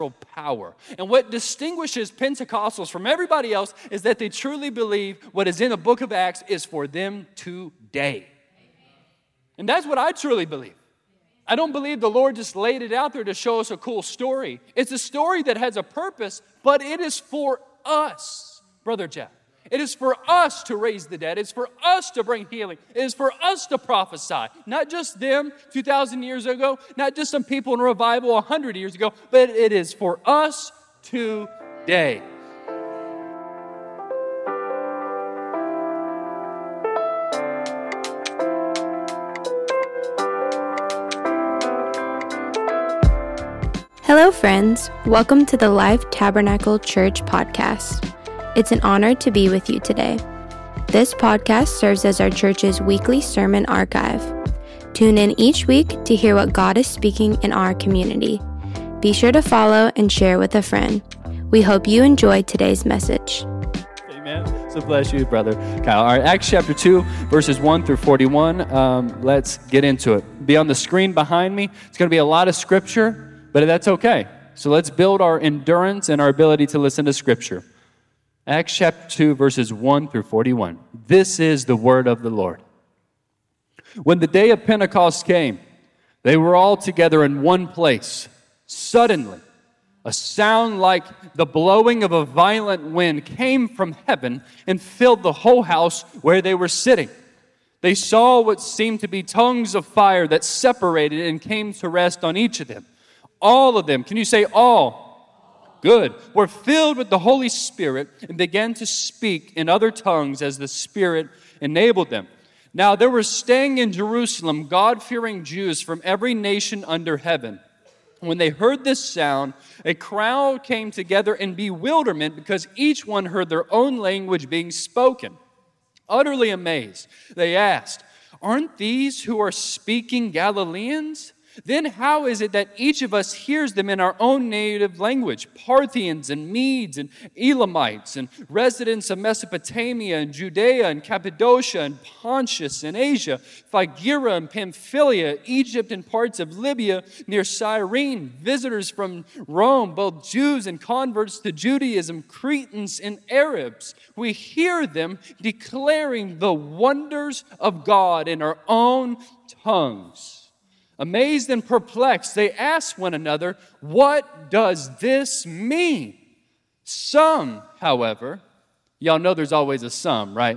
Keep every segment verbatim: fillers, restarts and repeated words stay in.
power. And what distinguishes Pentecostals from everybody else is that they truly believe what is in the book of Acts is for them today. And that's what I truly believe. I don't believe the Lord just laid it out there to show us a cool story. It's a story that has a purpose, but it is for us, Brother Jeff. It is for us to raise the dead. It's for us to bring healing. It is for us to prophesy. Not just them two thousand years ago, not just some people in revival one hundred years ago, but it is for us today. Hello, friends. Welcome to the Life Tabernacle Church podcast. It's an honor to be with you today. This podcast serves as our church's weekly sermon archive. Tune in each week to hear what God is speaking in our community. Be sure to follow and share with a friend. We hope you enjoyed today's message. Amen. So bless you, Brother Kyle. All right, Acts chapter two, verses one through forty-one. Um, let's get into it. Be on the screen behind me. It's going to be a lot of scripture, but that's okay. So let's build our endurance and our ability to listen to scripture. Acts chapter two, verses one through forty-one. This is the word of the Lord. When the day of Pentecost came, they were all together in one place. Suddenly, a sound like the blowing of a violent wind came from heaven and filled the whole house where they were sitting. They saw what seemed to be tongues of fire that separated and came to rest on each of them. All of them, can you say all? Good. Were filled with the Holy Spirit and began to speak in other tongues as the Spirit enabled them. Now there were staying in Jerusalem God-fearing Jews from every nation under heaven. When they heard this sound, a crowd came together in bewilderment because each one heard their own language being spoken. Utterly amazed, they asked, "Aren't these who are speaking Galileans? Then how is it that each of us hears them in our own native language? Parthians and Medes and Elamites and residents of Mesopotamia and Judea and Cappadocia and Pontus and Asia, Phrygia and Pamphylia, Egypt and parts of Libya near Cyrene, visitors from Rome, both Jews and converts to Judaism, Cretans and Arabs. We hear them declaring the wonders of God in our own tongues." Amazed and perplexed, they asked one another, "What does this mean?" Some, however, y'all know there's always a some, right?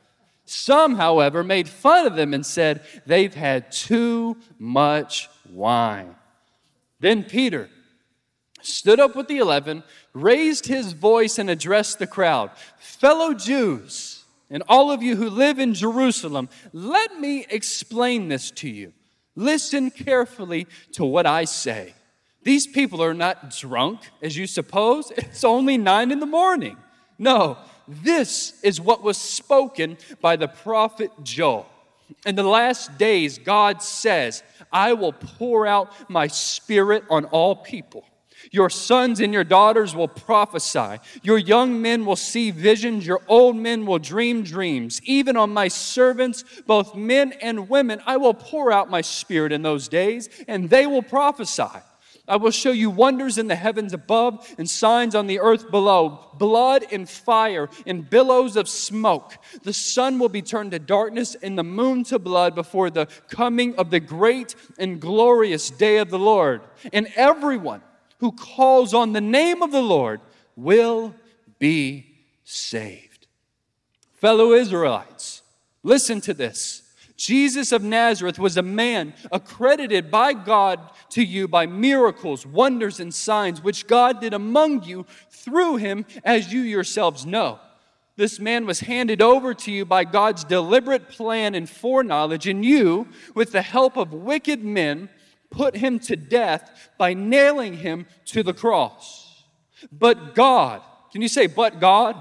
Some, however, made fun of them and said, "They've had too much wine." Then Peter stood up with the eleven, raised his voice and addressed the crowd. "Fellow Jews, and all of you who live in Jerusalem, let me explain this to you. Listen carefully to what I say. These people are not drunk, as you suppose. It's only nine in the morning. No, this is what was spoken by the prophet Joel. In the last days, God says, "I will pour out my spirit on all people. Your sons and your daughters will prophesy. Your young men will see visions. Your old men will dream dreams. Even on my servants, both men and women, I will pour out my spirit in those days, and they will prophesy. I will show you wonders in the heavens above and signs on the earth below, blood and fire and billows of smoke. The sun will be turned to darkness and the moon to blood before the coming of the great and glorious day of the Lord. And everyone who calls on the name of the Lord will be saved." Fellow Israelites, listen to this. Jesus of Nazareth was a man accredited by God to you by miracles, wonders, and signs, which God did among you through him, as you yourselves know. This man was handed over to you by God's deliberate plan and foreknowledge, and you, with the help of wicked men, put him to death by nailing him to the cross. But God, can you say, but God?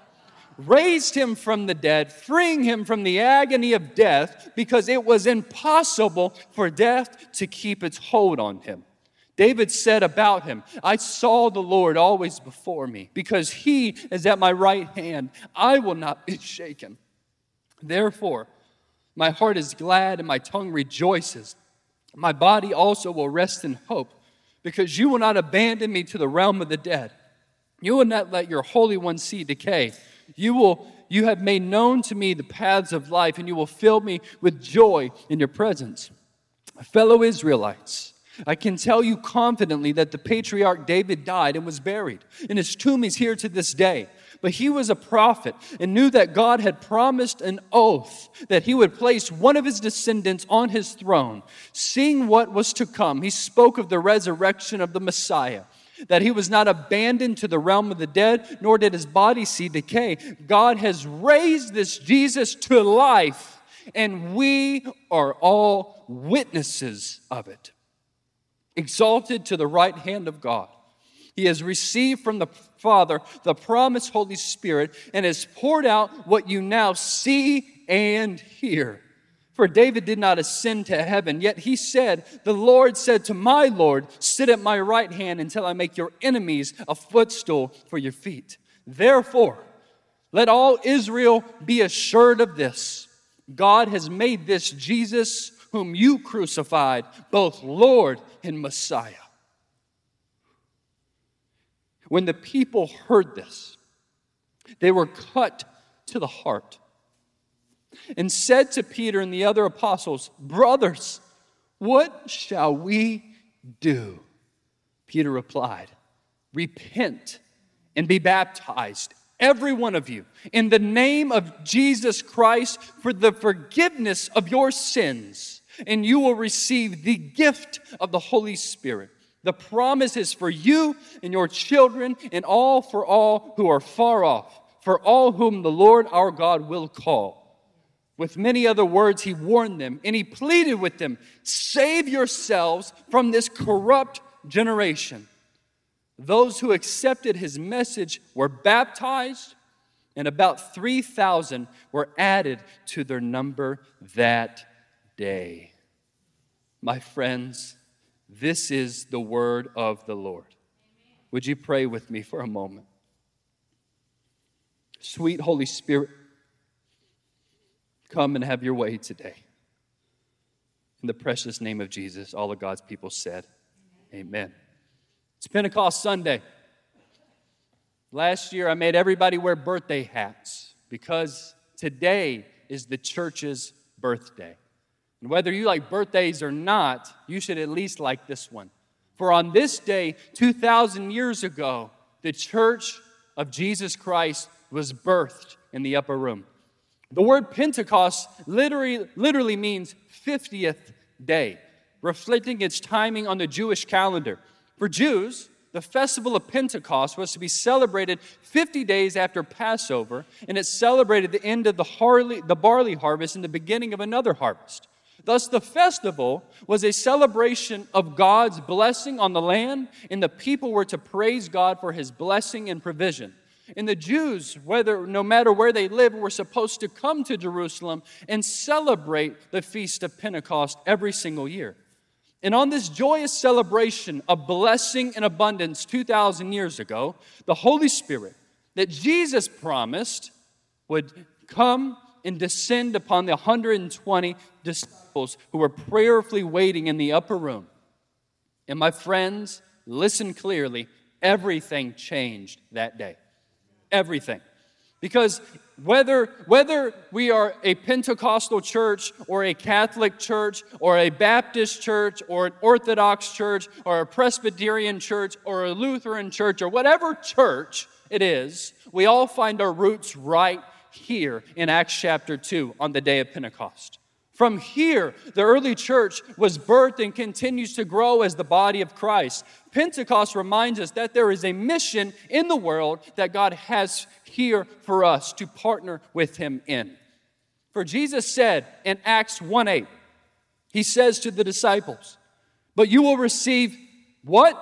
Raised him from the dead, freeing him from the agony of death, because it was impossible for death to keep its hold on him. David said about him, "I saw the Lord always before me, because he is at my right hand. I will not be shaken. Therefore, my heart is glad and my tongue rejoices. My body also will rest in hope, because you will not abandon me to the realm of the dead. You will not let your Holy One see decay. You will, you have made known to me the paths of life, and you will fill me with joy in your presence. Fellow Israelites, I can tell you confidently that the patriarch David died and was buried, and his tomb is here to this day. But he was a prophet and knew that God had promised an oath that he would place one of his descendants on his throne. Seeing what was to come, he spoke of the resurrection of the Messiah, that he was not abandoned to the realm of the dead, nor did his body see decay. God has raised this Jesus to life, and we are all witnesses of it. Exalted to the right hand of God, he has received from the Father the promised Holy Spirit and has poured out what you now see and hear. For David did not ascend to heaven, yet he said, the Lord said to my Lord, sit at my right hand until I make your enemies a footstool for your feet. Therefore, let all Israel be assured of this. God has made this Jesus, whom you crucified, both Lord and Messiah. When the people heard this, they were cut to the heart and said to Peter and the other apostles, brothers, what shall we do? Peter replied, repent and be baptized, every one of you, in the name of Jesus Christ for the forgiveness of your sins, and you will receive the gift of the Holy Spirit. The promise is for you and your children and all for all who are far off, for all whom the Lord our God will call. With many other words, he warned them, and he pleaded with them, save yourselves from this corrupt generation. Those who accepted his message were baptized, and about three thousand were added to their number that day. My friends, this is the word of the Lord. Would you pray with me for a moment? Sweet Holy Spirit, come and have your way today. In the precious name of Jesus, all of God's people said, amen. It's Pentecost Sunday. Last year, I made everybody wear birthday hats because today is the church's birthday. And whether you like birthdays or not, you should at least like this one. For on this day, two thousand years ago, the church of Jesus Christ was birthed in the upper room. The word Pentecost literally, literally means fiftieth day, reflecting its timing on the Jewish calendar. For Jews, the festival of Pentecost was to be celebrated fifty days after Passover, and it celebrated the end of the, harley, the barley harvest and the beginning of another harvest. Thus, the festival was a celebration of God's blessing on the land, and the people were to praise God for his blessing and provision. And the Jews, whether no matter where they lived, were supposed to come to Jerusalem and celebrate the Feast of Pentecost every single year. And on this joyous celebration of blessing and abundance two thousand years ago, the Holy Spirit that Jesus promised would come and descend upon the one hundred twenty disciples who were prayerfully waiting in the upper room. And my friends, listen clearly, everything changed that day. Everything. Because whether, whether we are a Pentecostal church or a Catholic church or a Baptist church or an Orthodox church or a Presbyterian church or a Lutheran church or whatever church it is, we all find our roots right here in Acts chapter two on the day of Pentecost. From here, the early church was birthed and continues to grow as the body of Christ. Pentecost reminds us that there is a mission in the world that God has here for us to partner with him in. For Jesus said in Acts one eight, he says to the disciples, but you will receive what?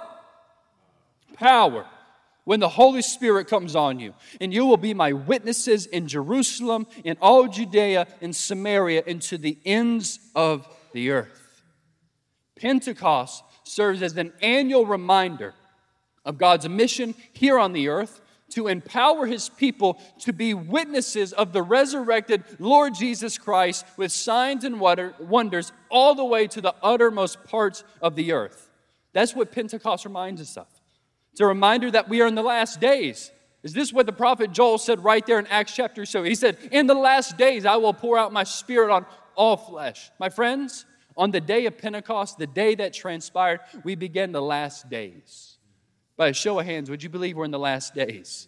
Power. When the Holy Spirit comes on you, and you will be my witnesses in Jerusalem, in all Judea, in Samaria, and to the ends of the earth. Pentecost serves as an annual reminder of God's mission here on the earth to empower his people to be witnesses of the resurrected Lord Jesus Christ with signs and wonders all the way to the uttermost parts of the earth. That's what Pentecost reminds us of. It's a reminder that we are in the last days. Is this what the prophet Joel said right there in Acts chapter seven? He said, in the last days I will pour out my Spirit on all flesh. My friends, on the day of Pentecost, the day that transpired, we began the last days. By a show of hands, would you believe we're in the last days?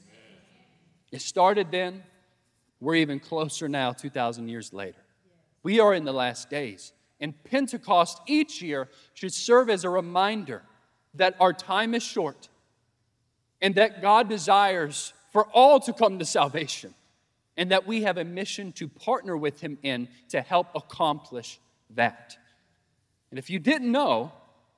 It started then. We're even closer now, two thousand years later. We are in the last days. And Pentecost each year should serve as a reminder that our time is short and that God desires for all to come to salvation and that we have a mission to partner with Him in to help accomplish that. And if you didn't know,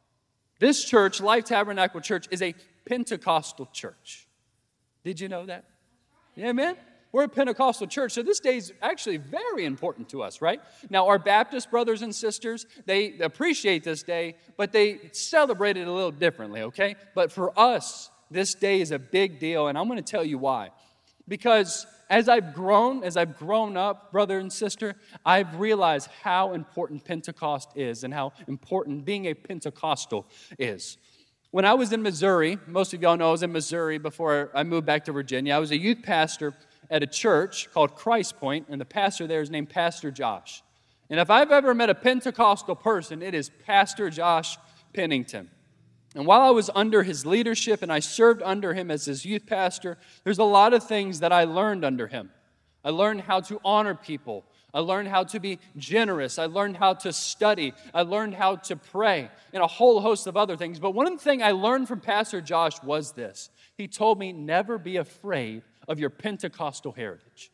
this church, Life Tabernacle Church, is a Pentecostal church. Did you know that? Yeah, amen? We're a Pentecostal church, so this day is actually very important to us, right? Now, our Baptist brothers and sisters, they appreciate this day, but they celebrate it a little differently, okay? But for us, this day is a big deal, and I'm going to tell you why. Because as I've grown, as I've grown up, brother and sister, I've realized how important Pentecost is and how important being a Pentecostal is. When I was in Missouri, most of y'all know I was in Missouri before I moved back to Virginia. I was a youth pastor at a church called Christ Point, and the pastor there is named Pastor Josh. And if I've ever met a Pentecostal person, it is Pastor Josh Pennington. And while I was under his leadership and I served under him as his youth pastor, there's a lot of things that I learned under him. I learned how to honor people. I learned how to be generous. I learned how to study. I learned how to pray and a whole host of other things. But one thing I learned from Pastor Josh was this. He told me, never be afraid of your Pentecostal heritage.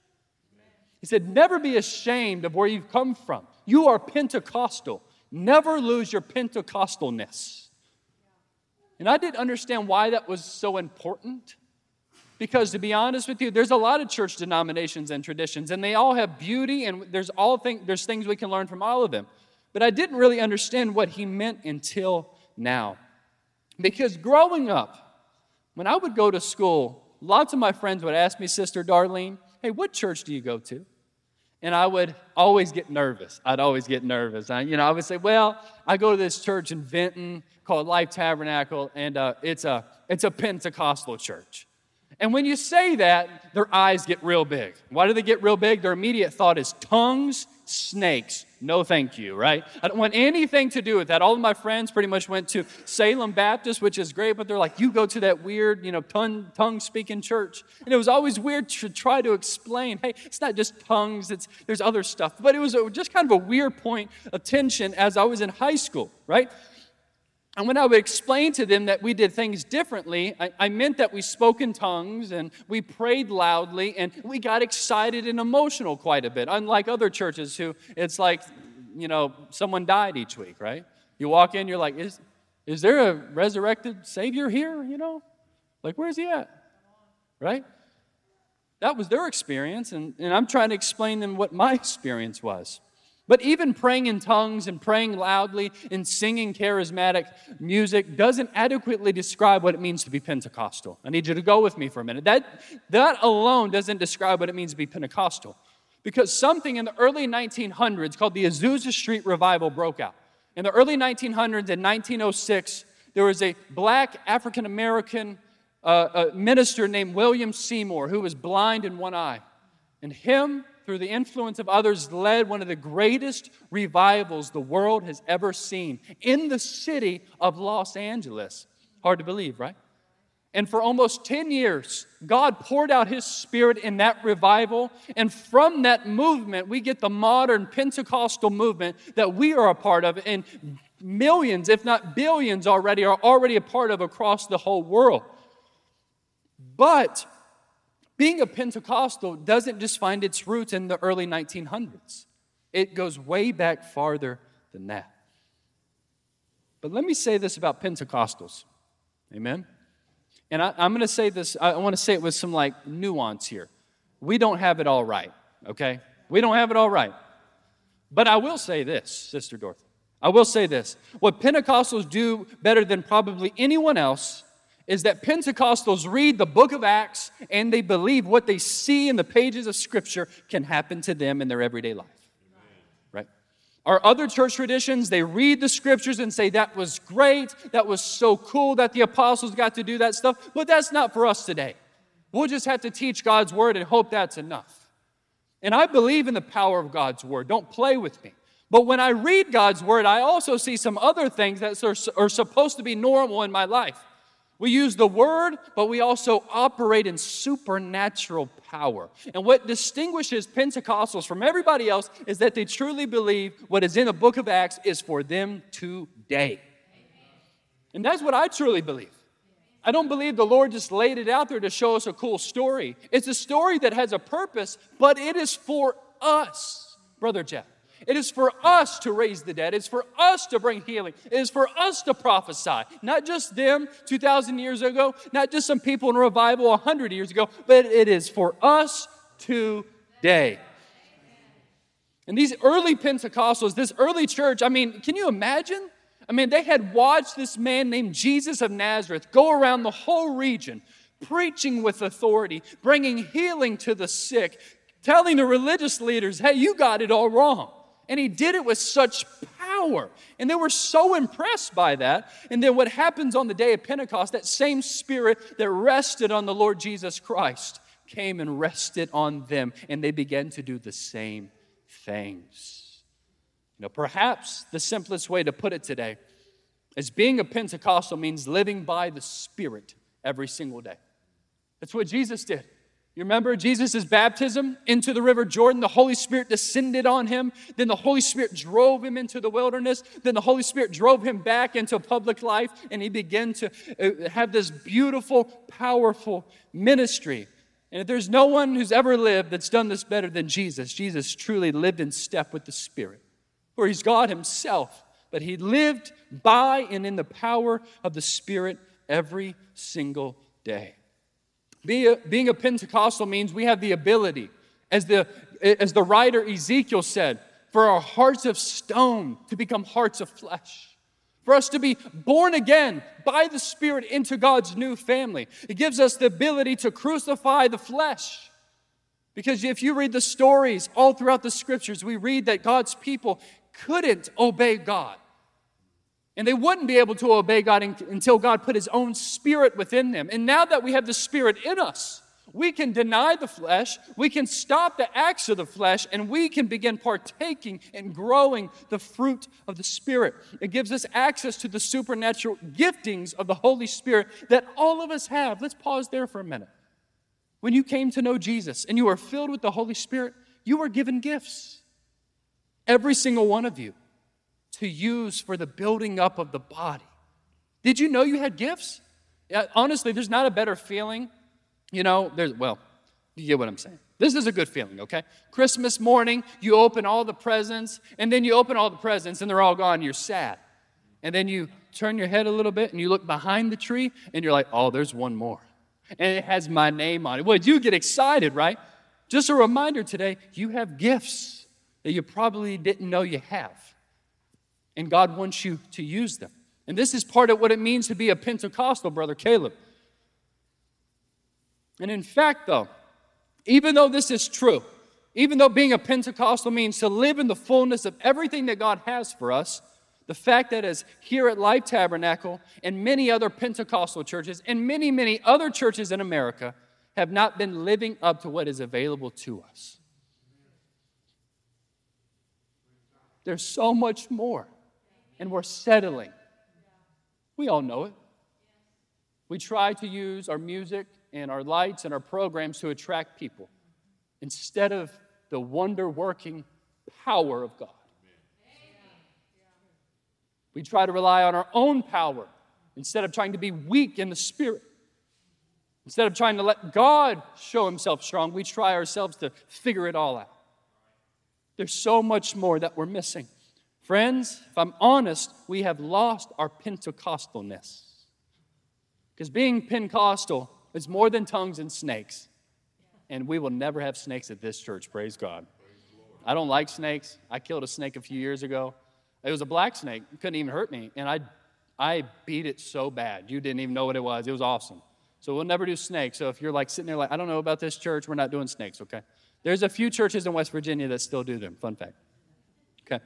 He said, never be ashamed of where you've come from. You are Pentecostal. Never lose your Pentecostalness. And I didn't understand why that was so important. Because to be honest with you, there's a lot of church denominations and traditions, and they all have beauty, and there's all thing, there's things we can learn from all of them. But I didn't really understand what he meant until now. Because growing up, when I would go to school, lots of my friends would ask me, Sister Darlene, hey, what church do you go to? And I would always get nervous. I'd always get nervous. I, you know, I would say, well, I go to this church in Vinton called Life Tabernacle, and uh, it's a it's a Pentecostal church. And when you say that, their eyes get real big. Why do they get real big? Their immediate thought is tongues, snakes. No thank you, right? I don't want anything to do with that. All of my friends pretty much went to Salem Baptist, which is great, but they're like, you go to that weird, you know, tongue, tongue-speaking church. And it was always weird to try to explain, hey, it's not just tongues, it's there's other stuff. But it was a, just kind of a weird point of tension as I was in high school, right? And when I would explain to them that we did things differently, I, I meant that we spoke in tongues and we prayed loudly and we got excited and emotional quite a bit. Unlike other churches who it's like, you know, someone died each week, right? You walk in, you're like, is, is there a resurrected Savior here, you know? Like, where's he at? Right? That was their experience, and, and I'm trying to explain them what my experience was. But even praying in tongues and praying loudly and singing charismatic music doesn't adequately describe what it means to be Pentecostal. I need you to go with me for a minute. That, that alone doesn't describe what it means to be Pentecostal. Because something in the early nineteen hundreds called the Azusa Street Revival broke out. In the early nineteen hundreds, in nineteen oh six, there was a black African-American uh, a minister named William Seymour who was blind in one eye. And him, through the influence of others, led one of the greatest revivals the world has ever seen in the city of Los Angeles. Hard to believe, right? And for almost ten years, God poured out His Spirit in that revival. And from that movement, we get the modern Pentecostal movement that we are a part of. And millions, if not billions already, are already a part of across the whole world. But being a Pentecostal doesn't just find its roots in the early nineteen hundreds. It goes way back farther than that. But let me say this about Pentecostals. Amen? And I, I'm going to say this, I want to say it with some like nuance here. We don't have it all right, okay? We don't have it all right. But I will say this, Sister Dorothy. I will say this. What Pentecostals do better than probably anyone else is that Pentecostals read the book of Acts and they believe what they see in the pages of Scripture can happen to them in their everyday life. Right? Our other church traditions, they read the scriptures and say, that was great, that was so cool that the apostles got to do that stuff, but that's not for us today. We'll just have to teach God's word and hope that's enough. And I believe in the power of God's word. Don't play with me. But when I read God's word, I also see some other things that are, are supposed to be normal in my life. We use the word, but we also operate in supernatural power. And what distinguishes Pentecostals from everybody else is that they truly believe what is in the book of Acts is for them today. And that's what I truly believe. I don't believe the Lord just laid it out there to show us a cool story. It's a story that has a purpose, but it is for us, Brother Jeff. It is for us to raise the dead. It's for us to bring healing. It is for us to prophesy. Not just them two thousand years ago, not just some people in revival one hundred years ago, but it is for us today. And these early Pentecostals, this early church, I mean, can you imagine? I mean, they had watched this man named Jesus of Nazareth go around the whole region, preaching with authority, bringing healing to the sick, telling the religious leaders, hey, you got it all wrong. And he did it with such power. And they were so impressed by that. And then what happens on the day of Pentecost, that same spirit that rested on the Lord Jesus Christ came and rested on them. And they began to do the same things. You know, perhaps the simplest way to put it today is being a Pentecostal means living by the Spirit every single day. That's what Jesus did. You remember Jesus' baptism into the river Jordan? The Holy Spirit descended on him. Then the Holy Spirit drove him into the wilderness. Then the Holy Spirit drove him back into public life. And he began to have this beautiful, powerful ministry. And if there's no one who's ever lived that's done this better than Jesus, Jesus truly lived in step with the Spirit. For he's God himself. But he lived by and in the power of the Spirit every single day. Be a, being a Pentecostal means we have the ability, as the, as the writer Ezekiel said, for our hearts of stone to become hearts of flesh. For us to be born again by the Spirit into God's new family. It gives us the ability to crucify the flesh. Because if you read the stories all throughout the scriptures, we read that God's people couldn't obey God. And they wouldn't be able to obey God until God put his own Spirit within them. And now that we have the Spirit in us, we can deny the flesh, we can stop the acts of the flesh, and we can begin partaking and growing the fruit of the Spirit. It gives us access to the supernatural giftings of the Holy Spirit that all of us have. Let's pause there for a minute. When you came to know Jesus and you were filled with the Holy Spirit, you were given gifts. Every single one of you. To use for the building up of the body. Did you know you had gifts? Yeah, honestly, there's not a better feeling. You know, there's, well, you get what I'm saying. This is a good feeling, okay? Christmas morning, you open all the presents, and then you open all the presents, and they're all gone, you're sad. And then you turn your head a little bit, and you look behind the tree, and you're like, oh, there's one more. And it has my name on it. Well, you get excited, right? Just a reminder today, you have gifts that you probably didn't know you have. And God wants you to use them. And this is part of what it means to be a Pentecostal, Brother Caleb. And in fact, though, even though this is true, even though being a Pentecostal means to live in the fullness of everything that God has for us, the fact that as here at Life Tabernacle and many other Pentecostal churches and many, many other churches in America have not been living up to what is available to us. There's so much more. And we're settling. We all know it. We try to use our music and our lights and our programs to attract people instead of the wonder-working power of God. We try to rely on our own power instead of trying to be weak in the Spirit. Instead of trying to let God show himself strong, we try ourselves to figure it all out. There's so much more that we're missing. Friends, if I'm honest, we have lost our Pentecostalness. Because being Pentecostal is more than tongues and snakes. And we will never have snakes at this church, praise God. I don't like snakes. I killed a snake a few years ago. It was a black snake. It couldn't even hurt me. And I, I beat it so bad. You didn't even know what it was. It was awesome. So we'll never do snakes. So if you're like sitting there like, I don't know about this church, we're not doing snakes, okay? There's a few churches in West Virginia that still do them. Fun fact. Okay.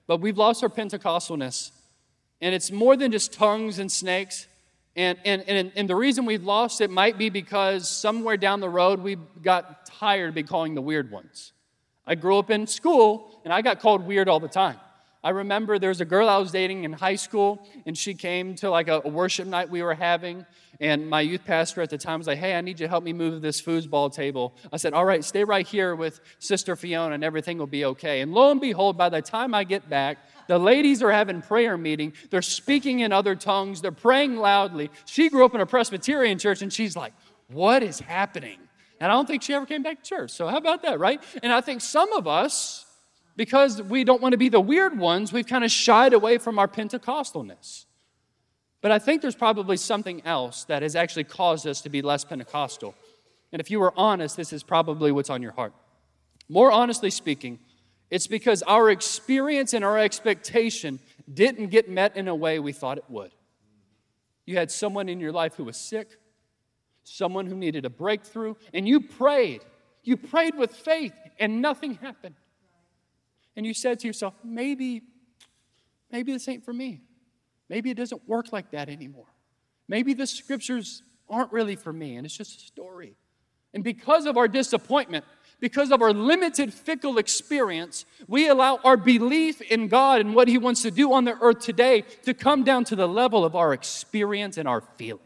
but we've lost our Pentecostalness. And it's more than just tongues and snakes. And, and, and, and the reason we've lost it might be because somewhere down the road we got tired of being calling the weird ones. I grew up in school, and I got called weird all the time. I remember there was a girl I was dating in high school, and she came to like a, a worship night we were having, and my youth pastor at the time was like, hey, I need you to help me move this foosball table. I said, all right, stay right here with Sister Fiona, and everything will be okay. And lo and behold, by the time I get back, the ladies are having prayer meeting. They're speaking in other tongues. They're praying loudly. She grew up in a Presbyterian church, and she's like, what is happening? And I don't think she ever came back to church. So how about that, right? And I think some of us, because we don't want to be the weird ones, we've kind of shied away from our Pentecostalness. But I think there's probably something else that has actually caused us to be less Pentecostal. And if you were honest, this is probably what's on your heart. More honestly speaking, it's because our experience and our expectation didn't get met in a way we thought it would. You had someone in your life who was sick, someone who needed a breakthrough, and you prayed. You prayed with faith, and nothing happened. And you said to yourself, maybe, maybe this ain't for me. Maybe it doesn't work like that anymore. Maybe the scriptures aren't really for me, and it's just a story. And because of our disappointment, because of our limited, fickle experience, we allow our belief in God and what He wants to do on the earth today to come down to the level of our experience and our feelings.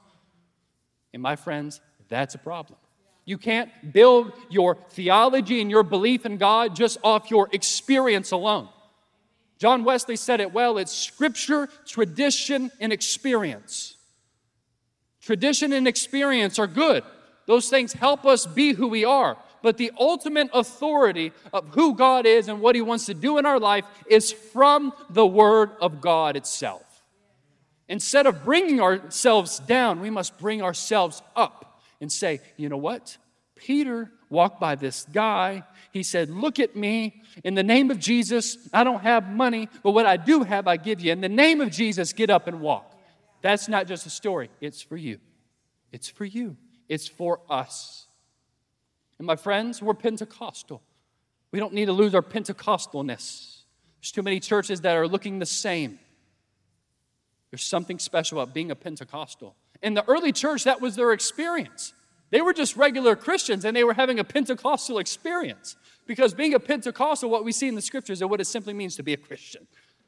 And my friends, that's a problem. You can't build your theology and your belief in God just off your experience alone. John Wesley said it well, it's scripture, tradition, and experience. Tradition and experience are good. Those things help us be who we are. But the ultimate authority of who God is and what He wants to do in our life is from the Word of God itself. Instead of bringing ourselves down, we must bring ourselves up and say, you know what? Peter walked by this guy. He said, look at me. In the name of Jesus, I don't have money, but what I do have, I give you. In the name of Jesus, get up and walk. That's not just a story. It's for you. It's for you. It's for us. And my friends, we're Pentecostal. We don't need to lose our Pentecostalness. There's too many churches that are looking the same. There's something special about being a Pentecostal. In the early church, that was their experience. They were just regular Christians, and they were having a Pentecostal experience. Because being a Pentecostal, what we see in the scriptures is what it simply means to be a Christian.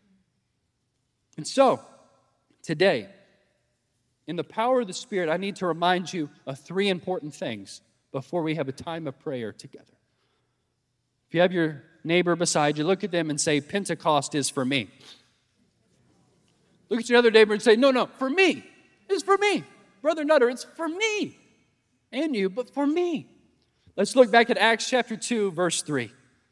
And so, today, in the power of the Spirit, I need to remind you of three important things before we have a time of prayer together. If you have your neighbor beside you, look at them and say, Pentecost is for me. Look at your other neighbor and say, no, no, for me. It's for me. Brother Nutter, it's for me. And you, but for me. Let's look back at Acts chapter two, verse three.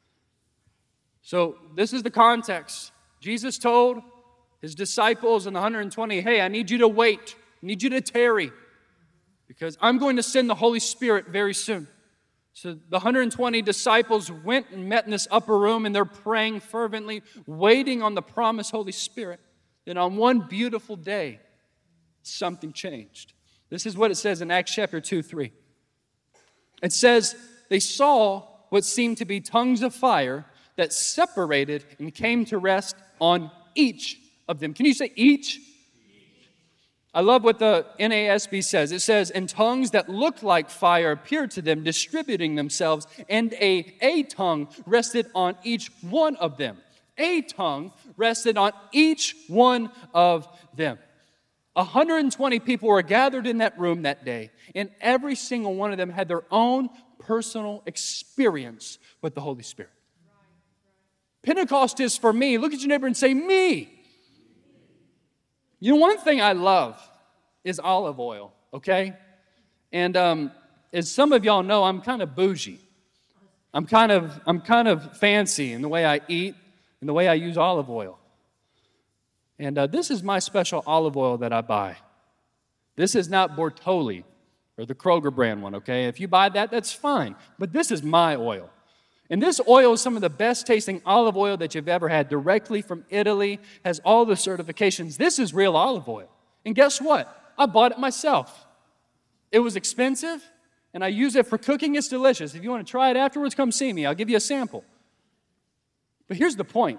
So this is the context. Jesus told His disciples and the one hundred twenty, hey, I need you to wait. I need you to tarry. Because I'm going to send the Holy Spirit very soon. So the one hundred twenty disciples went and met in this upper room, and they're praying fervently, waiting on the promised Holy Spirit. Then on one beautiful day, something changed. This is what it says in Acts chapter two, three. It says, they saw what seemed to be tongues of fire that separated and came to rest on each of them. Can you say each? I love what the N A S B says. It says, and tongues that looked like fire appeared to them, distributing themselves, and a, a tongue rested on each one of them. A tongue rested on each one of them. one hundred twenty people were gathered in that room that day, and every single one of them had their own personal experience with the Holy Spirit. Pentecost is for me. Look at your neighbor and say, me. You know, one thing I love is olive oil, okay? And um, as some of y'all know, I'm kind of bougie. I'm kind of, I'm kind of fancy in the way I eat and the way I use olive oil. And uh, this is my special olive oil that I buy. This is not Bortoli or the Kroger brand one, okay? If you buy that, that's fine. But this is my oil. And this oil is some of the best tasting olive oil that you've ever had, directly from Italy, has all the certifications. This is real olive oil. And guess what? I bought it myself. It was expensive, and I use it for cooking. It's delicious. If you want to try it afterwards, come see me. I'll give you a sample. But here's the point.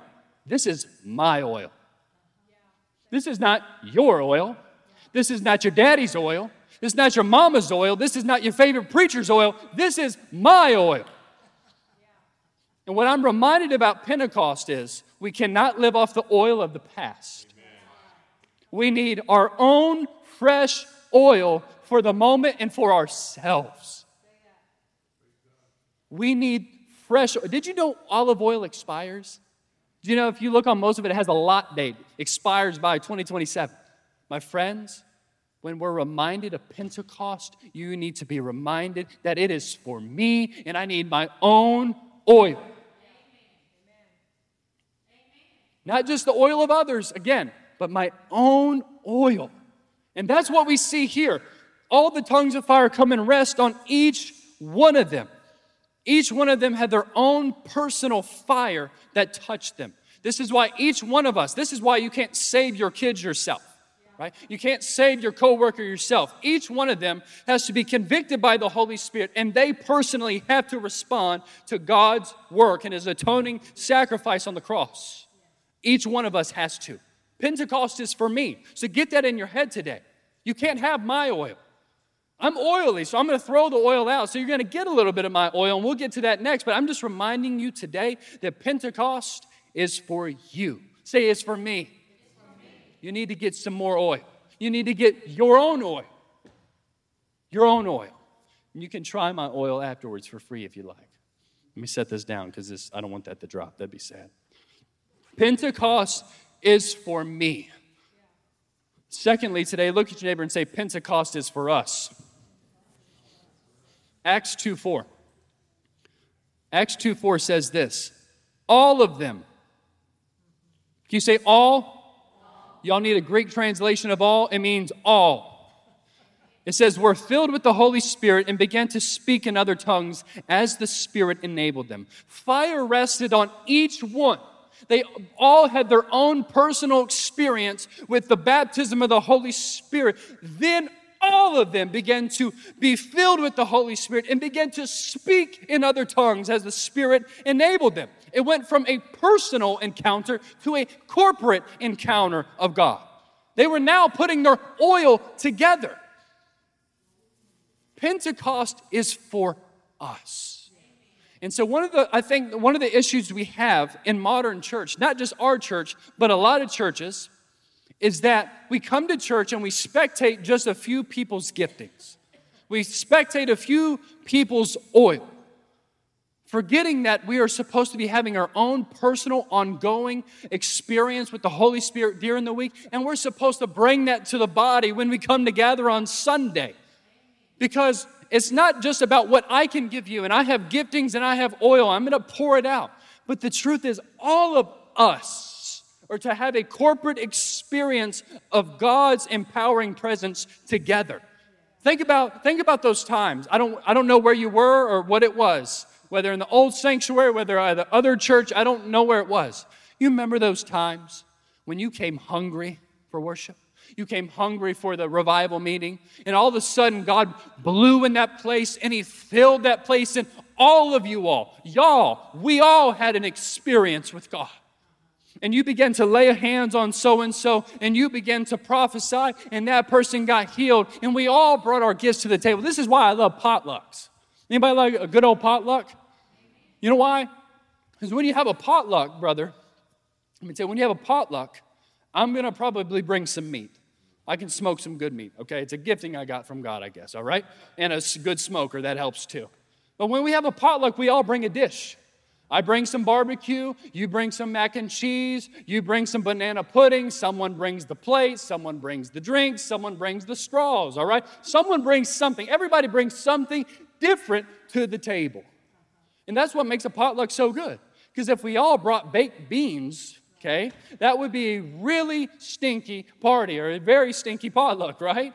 this is my oil. This is not your oil. This is not your daddy's oil. This is not your mama's oil. This is not your favorite preacher's oil. This is my oil. And what I'm reminded about Pentecost is we cannot live off the oil of the past. We need our own fresh oil for the moment and for ourselves. We need fresh oil. Did you know olive oil expires? Do you know if you look on most of it, it has a lot date, expires by twenty twenty-seven. My friends, when we're reminded of Pentecost, you need to be reminded that it is for me and I need my own oil. Not just the oil of others, again, but my own oil. And that's what we see here. All the tongues of fire come and rest on each one of them. Each one of them had their own personal fire that touched them. This is why each one of us, this is why you can't save your kids yourself, right? You can't save your coworker yourself. Each one of them has to be convicted by the Holy Spirit, and they personally have to respond to God's work and His atoning sacrifice on the cross. Each one of us has to. Pentecost is for me. So get that in your head today. You can't have my oil. I'm oily, so I'm going to throw the oil out. So you're going to get a little bit of my oil, and we'll get to that next. But I'm just reminding you today that Pentecost is for you. Say, it's for me. It's for me. You need to get some more oil. You need to get your own oil. Your own oil. And you can try my oil afterwards for free if you like. Let me set this down because this I don't want that to drop. That'd be sad. Pentecost is for me. Secondly, today, look at your neighbor and say, Pentecost is for us. Acts two four. Acts two four says this, all of them. Can you say all? all? Y'all need a Greek translation of all? It means all. It says, were filled with the Holy Spirit and began to speak in other tongues as the Spirit enabled them. Fire rested on each one. They all had their own personal experience with the baptism of the Holy Spirit. Then all of them began to be filled with the Holy Spirit and began to speak in other tongues as the Spirit enabled them. It went from a personal encounter to a corporate encounter of God. They were now putting their oil together. Pentecost is for us. And so one of the, I think one of the issues we have in modern church, not just our church, but a lot of churches, is that we come to church and we spectate just a few people's giftings. We spectate a few people's oil, forgetting that we are supposed to be having our own personal, ongoing experience with the Holy Spirit during the week, and we're supposed to bring that to the body when we come together on Sunday. Because it's not just about what I can give you, and I have giftings and I have oil. I'm going to pour it out. But the truth is, all of us are to have a corporate experience of God's empowering presence together. Think about, think about those times. I don't, I don't know where you were or what it was, whether in the old sanctuary, whether at the other church, I don't know where it was. You remember those times when you came hungry for worship? You came hungry for the revival meeting, and all of a sudden God blew in that place, and He filled that place, and all of you all, y'all, we all had an experience with God. And you began to lay hands on so-and-so, and you began to prophesy, and that person got healed, and we all brought our gifts to the table. This is why I love potlucks. Anybody like a good old potluck? You know why? Because when you have a potluck, brother, let me tell you, when you have a potluck, I'm going to probably bring some meat. I can smoke some good meat, okay? It's a gifting I got from God, I guess, all right? And a good smoker, that helps too. But when we have a potluck, we all bring a dish. I bring some barbecue, you bring some mac and cheese, you bring some banana pudding, someone brings the plate, someone brings the drinks, someone brings the straws, all right? Someone brings something. Everybody brings something different to the table. And that's what makes a potluck so good. Because if we all brought baked beans, okay, that would be a really stinky party or a very stinky potluck, right?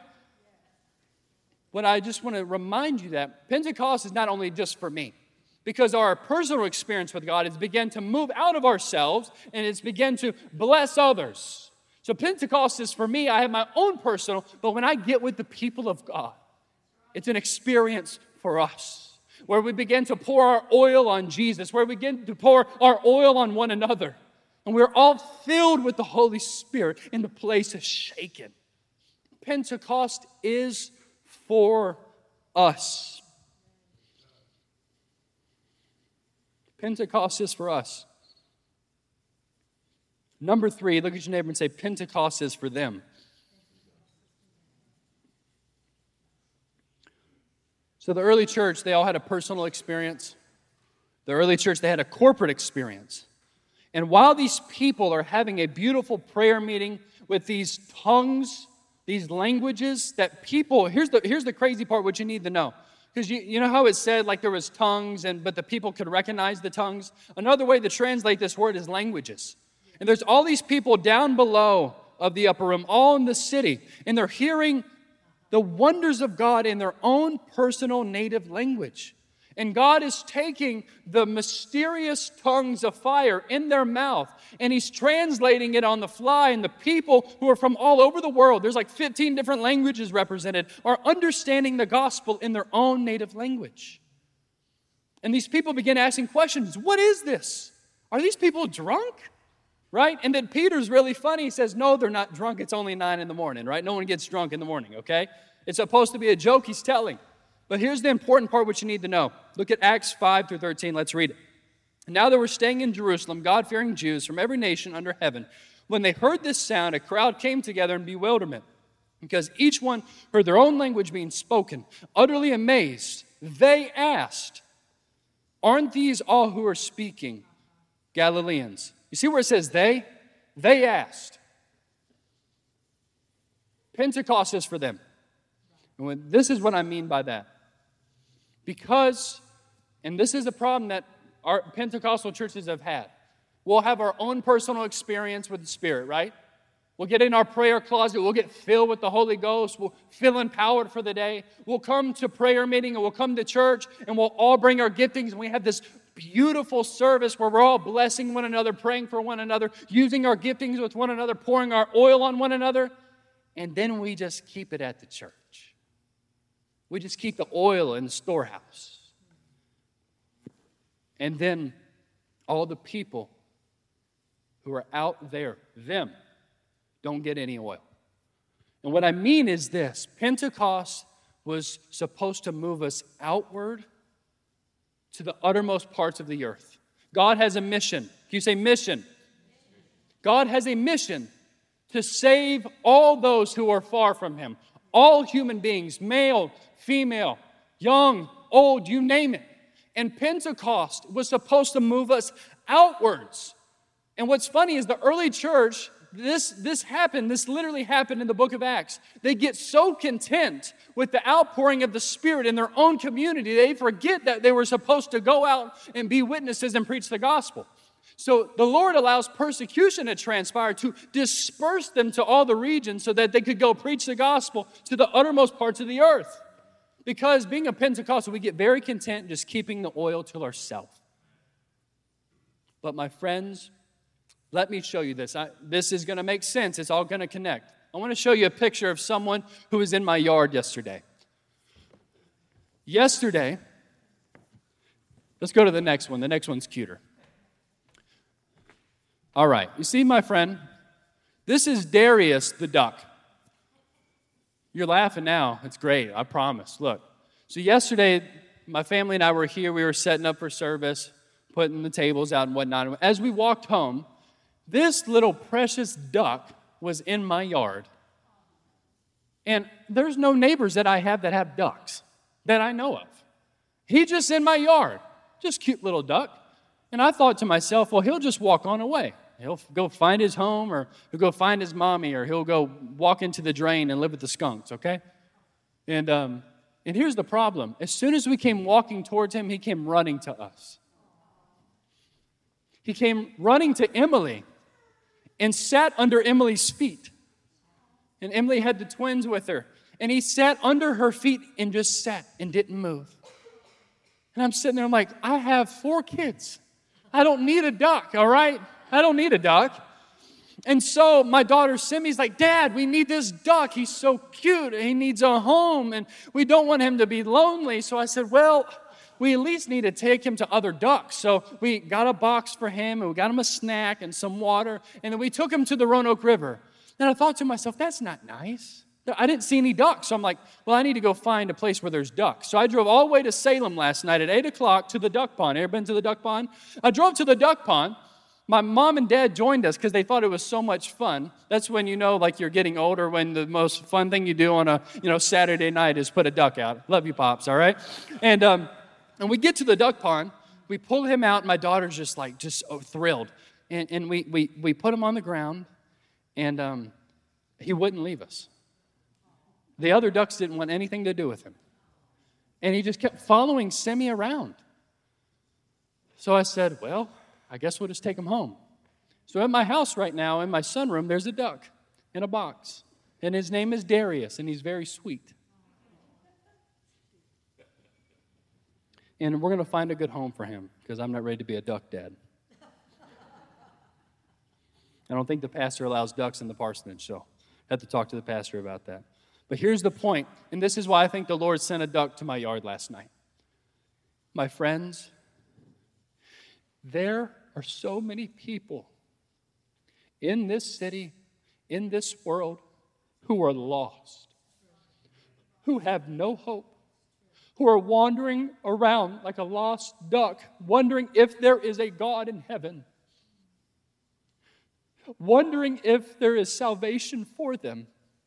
But I just want to remind you that Pentecost is not only just for me, because our personal experience with God has begun to move out of ourselves and it's begun to bless others. So Pentecost is for me. I have my own personal, but when I get with the people of God, it's an experience for us, where we begin to pour our oil on Jesus, where we begin to pour our oil on one another. And we're all filled with the Holy Spirit, and the place is shaken. Pentecost is for us. Pentecost is for us. Number three, look at your neighbor and say, Pentecost is for them. So the early church, they all had a personal experience. The early church, they had a corporate experience. And while these people are having a beautiful prayer meeting with these tongues, these languages that people, here's the, here's the crazy part, what you need to know. Because you, you know how it said like there was tongues, and but the people could recognize the tongues? Another way to translate this word is languages. And there's all these people down below of the upper room, all in the city, and they're hearing the wonders of God in their own personal native language. And God is taking the mysterious tongues of fire in their mouth, and He's translating it on the fly, and the people who are from all over the world, there's like fifteen different languages represented, are understanding the gospel in their own native language. And these people begin asking questions. What is this? Are these people drunk? Right? And then Peter's really funny. He says, no, they're not drunk. It's only nine in the morning, right? No one gets drunk in the morning, okay? It's supposed to be a joke he's telling. But here's the important part, what you need to know. Look at Acts five through thirteen. Let's read it. Now they were staying in Jerusalem, God-fearing Jews from every nation under heaven. When they heard this sound, a crowd came together in bewilderment, because each one heard their own language being spoken. Utterly amazed, they asked, aren't these all who are speaking Galileans? You see where it says they? They asked. Pentecost is for them. And when, this is what I mean by that. Because, and this is a problem that our Pentecostal churches have had. We'll have our own personal experience with the Spirit, right? We'll get in our prayer closet. We'll get filled with the Holy Ghost. We'll feel empowered for the day. We'll come to prayer meeting and we'll come to church and we'll all bring our giftings, and we have this beautiful service where we're all blessing one another, praying for one another, using our giftings with one another, pouring our oil on one another, and then we just keep it at the church. We just keep the oil in the storehouse. And then all the people who are out there, them, don't get any oil. And what I mean is this: Pentecost was supposed to move us outward to the uttermost parts of the earth. God has a mission. Can you say mission? God has a mission to save all those who are far from Him. All human beings, male, female, young, old, you name it. And Pentecost was supposed to move us outwards. And what's funny is the early church, This, this happened, this literally happened in the book of Acts. They get so content with the outpouring of the Spirit in their own community, they forget that they were supposed to go out and be witnesses and preach the gospel. So the Lord allows persecution to transpire to disperse them to all the regions so that they could go preach the gospel to the uttermost parts of the earth. Because being a Pentecostal, we get very content just keeping the oil to ourselves. But my friends, let me show you this. I, this is going to make sense. It's all going to connect. I want to show you a picture of someone who was in my yard yesterday. Yesterday, let's go to the next one. The next one's cuter. All right. You see, my friend, this is Darius the duck. You're laughing now. It's great. I promise. Look. So yesterday, my family and I were here. We were setting up for service, putting the tables out and whatnot. As we walked home, this little precious duck was in my yard. And there's no neighbors that I have that have ducks that I know of. He's just in my yard. Just cute little duck. And I thought to myself, well, he'll just walk on away. He'll go find his home, or he'll go find his mommy, or he'll go walk into the drain and live with the skunks, okay? And, um, and here's the problem. As soon as we came walking towards him, he came running to us. He came running to Emily and sat under Emily's feet. And Emily had the twins with her. And he sat under her feet and just sat and didn't move. And I'm sitting there, I'm like, I have four kids. I don't need a duck, all right? I don't need a duck. And so my daughter Simi's like, Dad, we need this duck. He's so cute. He needs a home, and we don't want him to be lonely. So I said, well, we at least need to take him to other ducks. So we got a box for him, and we got him a snack and some water, and then we took him to the Roanoke River. And I thought to myself, that's not nice. I didn't see any ducks. So I'm like, well, I need to go find a place where there's ducks. So I drove all the way to Salem last night at eight o'clock to the duck pond. Ever been to the duck pond? I drove to the duck pond. My mom and dad joined us because they thought it was so much fun. That's when you know, like, you're getting older, when the most fun thing you do on a, you know, Saturday night is put a duck out. Love you, Pops, all right? And um, and we get to the duck pond. We pull him out, and my daughter's just, like, just oh, thrilled. And, and we, we, we put him on the ground, and um, he wouldn't leave us. The other ducks didn't want anything to do with him. And he just kept following Simi around. So I said, well, I guess we'll just take him home. So at my house right now, in my sunroom, there's a duck in a box. And his name is Darius, and he's very sweet. And we're going to find a good home for him, because I'm not ready to be a duck dad. I don't think the pastor allows ducks in the parsonage, so I have to talk to the pastor about that. But here's the point, and this is why I think the Lord sent a duck to my yard last night. My friends, there are so many people in this city, in this world, who are lost, who have no hope, who are wandering around like a lost duck, wondering if there is a God in heaven, wondering if there is salvation for them.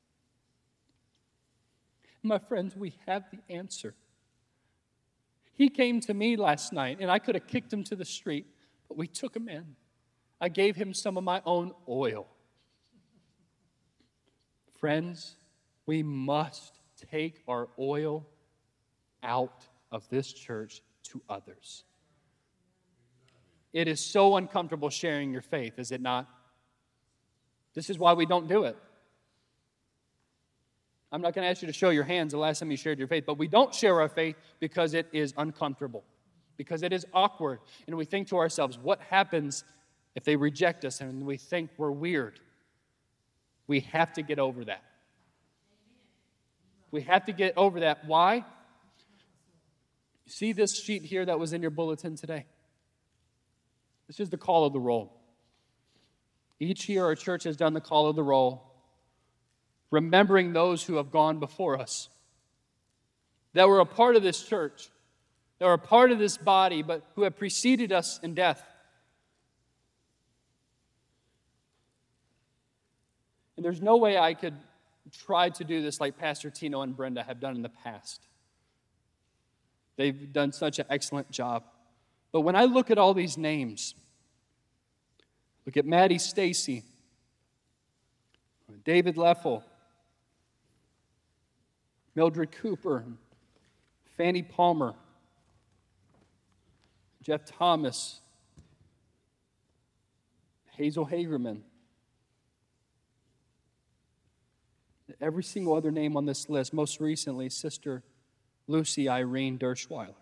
My friends, we have the answer. He came to me last night, and I could have kicked him to the street, but we took him in. I gave him some of my own oil. Friends, we must take our oil out of this church to others. It is so uncomfortable sharing your faith, is it not? This is why we don't do it. I'm not going to ask you to show your hands the last time you shared your faith, but we don't share our faith because it is uncomfortable, because it is awkward, and we think to ourselves, what happens if they reject us, and we think we're weird? We have to get over that. We have to get over that. Why? You see this sheet here that was in your bulletin today? This is the call of the roll. Each year our church has done the call of the roll, remembering those who have gone before us, that were a part of this church, that were a part of this body, but who have preceded us in death. And there's no way I could try to do this like Pastor Tino and Brenda have done in the past. They've done such an excellent job. But when I look at all these names, look at Maddie Stacy, David Leffel, Mildred Cooper, Fanny Palmer, Jeff Thomas, Hazel Hagerman. Every single other name on this list, most recently, Sister Lucy Irene Dershweiler.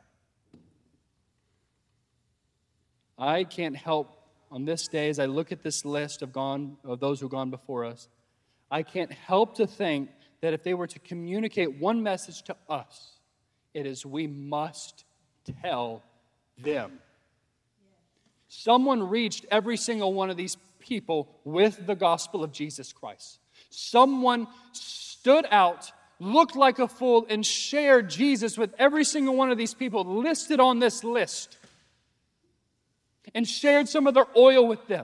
I can't help on this day, as I look at this list of gone of those who have gone before us, I can't help to think that if they were to communicate one message to us, it is we must tell them. Someone reached every single one of these people with the gospel of Jesus Christ. Someone stood out, looked like a fool, and shared Jesus with every single one of these people listed on this list, and shared some of their oil with them.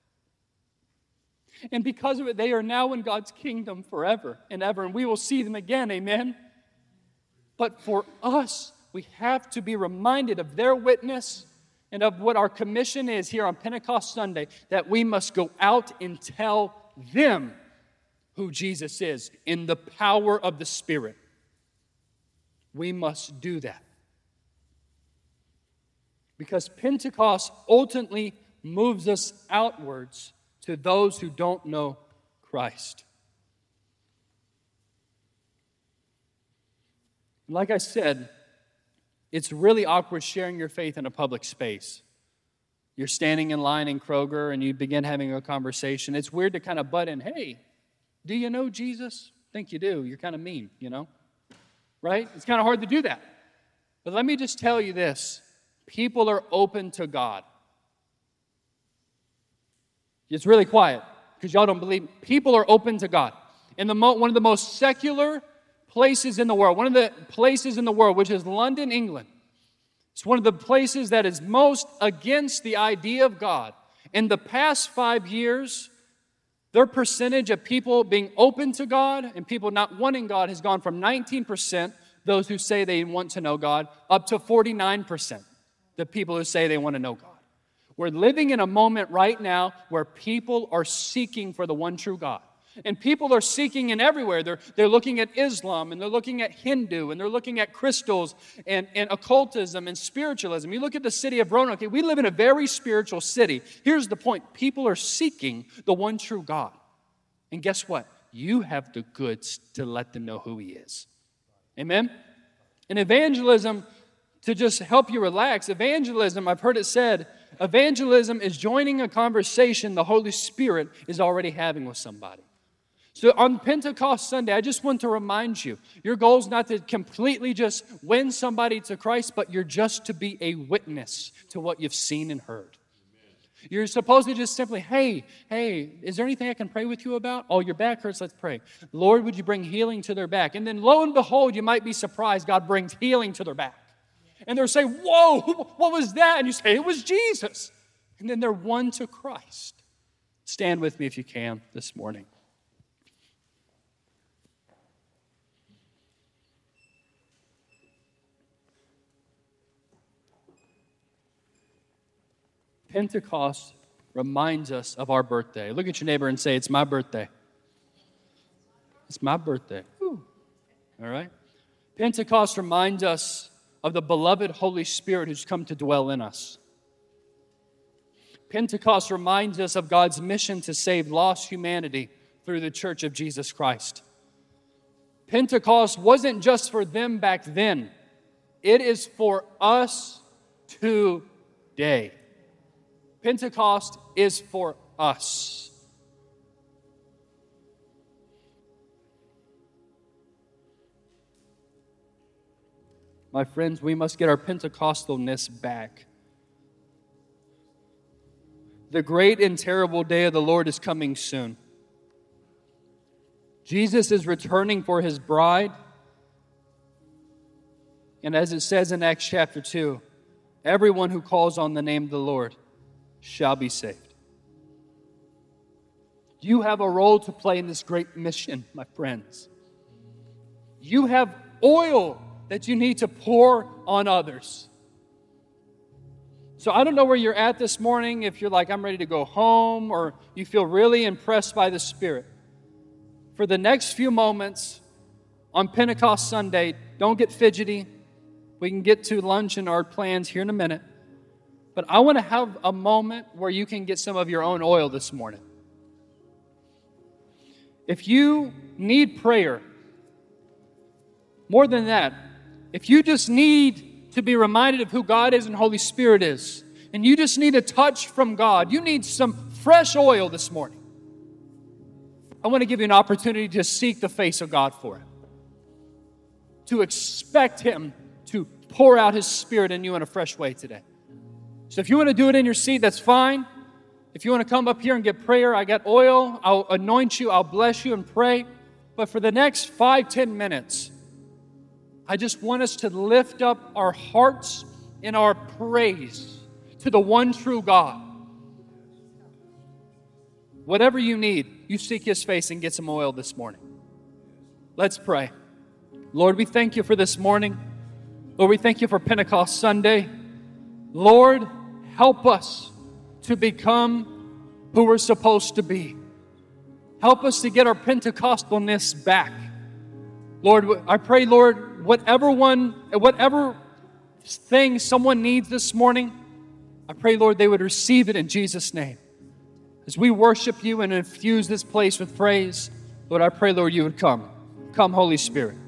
And because of it, they are now in God's kingdom forever and ever, and we will see them again, amen? But for us, we have to be reminded of their witness and of what our commission is here on Pentecost Sunday, that we must go out and tell them who Jesus is in the power of the Spirit. We must do that. Because Pentecost ultimately moves us outwards to those who don't know Christ. Like I said, it's really awkward sharing your faith in a public space. You're standing in line in Kroger and you begin having a conversation. It's weird to kind of butt in, hey, do you know Jesus? I think you do. You're kind of mean, you know? Right? It's kind of hard to do that. But let me just tell you this. People are open to God. It's really quiet because y'all don't believe. People are open to God. In the mo- one of the most secular places in the world, one of the places in the world, which is London, England. It's one of the places that is most against the idea of God. In the past five years, their percentage of people being open to God and people not wanting God has gone from nineteen percent, those who say they want to know God, up to forty-nine percent, the people who say they want to know God. We're living in a moment right now where people are seeking for the one true God. And people are seeking in everywhere. They're, they're looking at Islam, and they're looking at Hindu, and they're looking at crystals, and, and occultism, and spiritualism. You look at the city of Roanoke. We live in a very spiritual city. Here's the point. People are seeking the one true God. And guess what? You have the goods to let them know who He is. Amen? And evangelism, to just help you relax, evangelism, I've heard it said, evangelism is joining a conversation the Holy Spirit is already having with somebody. So on Pentecost Sunday, I just want to remind you, your goal is not to completely just win somebody to Christ, but you're just to be a witness to what you've seen and heard. Amen. You're supposed to just simply, hey, hey, is there anything I can pray with you about? Oh, your back hurts, let's pray. Lord, would you bring healing to their back? And then lo and behold, you might be surprised God brings healing to their back. And they'll say, whoa, what was that? And you say, it was Jesus. And then they're won to Christ. Stand with me if you can this morning. Pentecost reminds us of our birthday. Look at your neighbor and say, it's my birthday. It's my birthday. Whew. All right? Pentecost reminds us of the beloved Holy Spirit who's come to dwell in us. Pentecost reminds us of God's mission to save lost humanity through the Church of Jesus Christ. Pentecost wasn't just for them back then. It is for us today. Pentecost is for us. My friends, we must get our Pentecostalness back. The great and terrible day of the Lord is coming soon. Jesus is returning for His bride. And as it says in Acts chapter two, everyone who calls on the name of the Lord shall be saved. You have a role to play in this great mission, my friends. You have oil that you need to pour on others. So I don't know where you're at this morning, if you're like, I'm ready to go home, or you feel really impressed by the Spirit. For the next few moments on Pentecost Sunday, don't get fidgety. We can get to lunch and our plans here in a minute. But I want to have a moment where you can get some of your own oil this morning. If you need prayer, more than that, if you just need to be reminded of who God is and Holy Spirit is, and you just need a touch from God, you need some fresh oil this morning, I want to give you an opportunity to seek the face of God for it. To expect Him to pour out His Spirit in you in a fresh way today. So if you want to do it in your seat, that's fine. If you want to come up here and get prayer, I got oil. I'll anoint you. I'll bless you and pray. But for the next five, ten minutes, I just want us to lift up our hearts in our praise to the one true God. Whatever you need, you seek His face and get some oil this morning. Let's pray. Lord, we thank You for this morning. Lord, we thank You for Pentecost Sunday. Lord, help us to become who we're supposed to be. Help us to get our Pentecostalness back. Lord, I pray, Lord, whatever one, whatever thing someone needs this morning, I pray, Lord, they would receive it in Jesus' name. As we worship You and infuse this place with praise, Lord, I pray, Lord, You would come. Come, Holy Spirit.